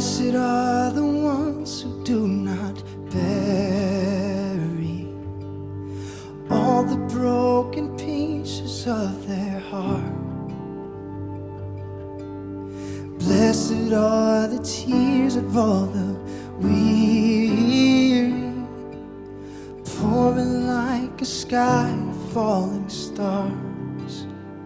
Blessed are the ones who do not bury all the broken pieces of their heart. Blessed are the tears of all the weary, pouring like a sky of falling stars.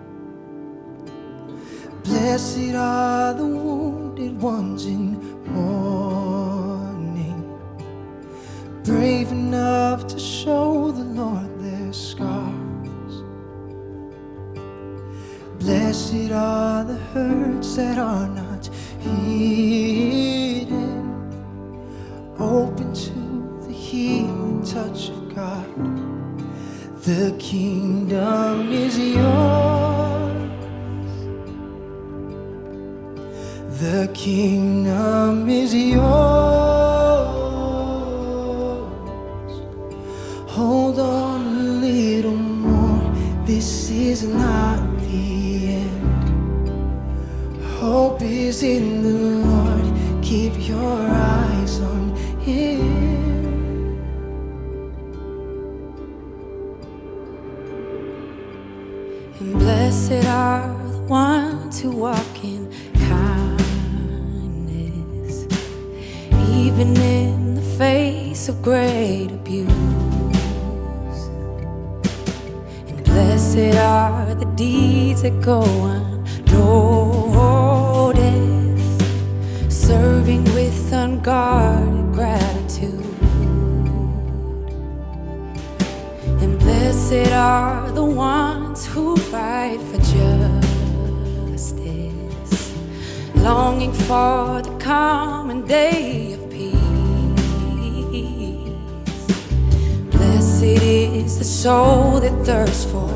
Blessed are the wounded ones in mourning, brave enough to show the Lord their scars. Blessed are the hurts that are not hidden, open to the healing touch of God. The kingdom is yours. The kingdom is yours. Hold on a little more. This is not the end. Hope is in the Lord. Keep your eyes on Him. And blessed are the ones who walk in kindness, even in the face of great abuse. And blessed are the deeds that go unnoticed, serving with unguarded gratitude. And blessed are the ones who fight for justice, longing for the coming day of peace. Blessed is the soul that thirsts for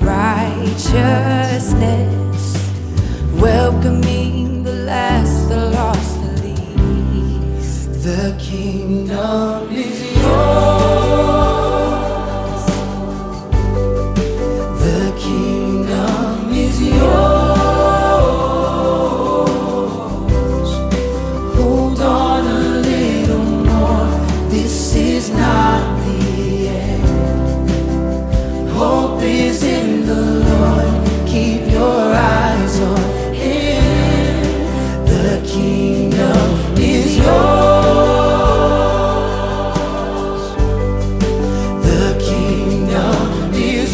righteousness, welcoming the last, the lost, the least. The kingdom is yours. The kingdom is yours. Hold on a little more. This is not the end. Hope is in the Lord. Keep your eyes on Him. The kingdom is yours. The kingdom is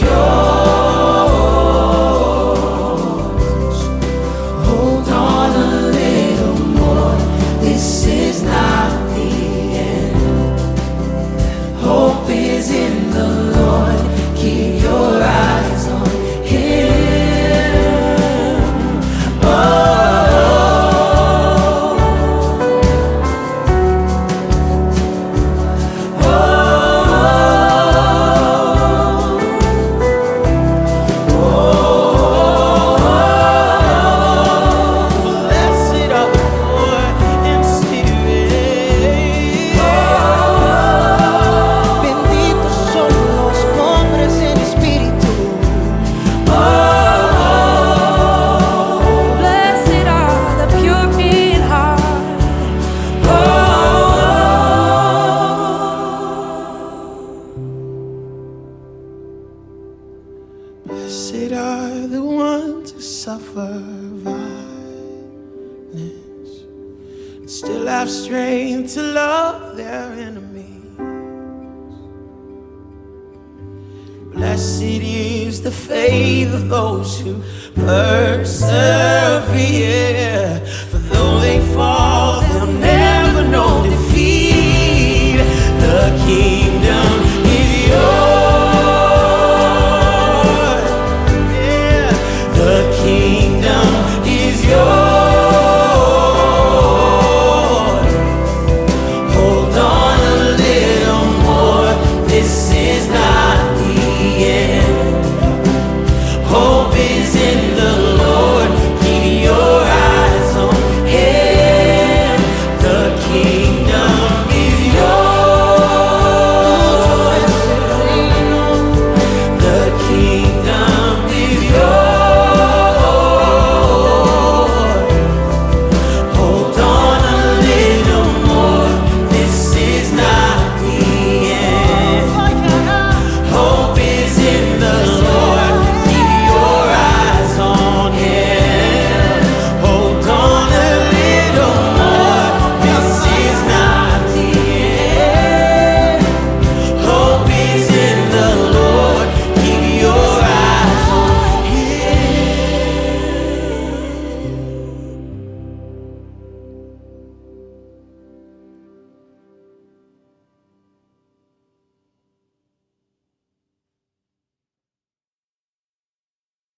yours. Hold on a little more. This is not the end. Hope is in the Lord. Keep your eyes on Him. Oh. Blessed are the ones who suffer violence and still have strength to love their enemies. Blessed is the faith of those who persevere, for though they fall,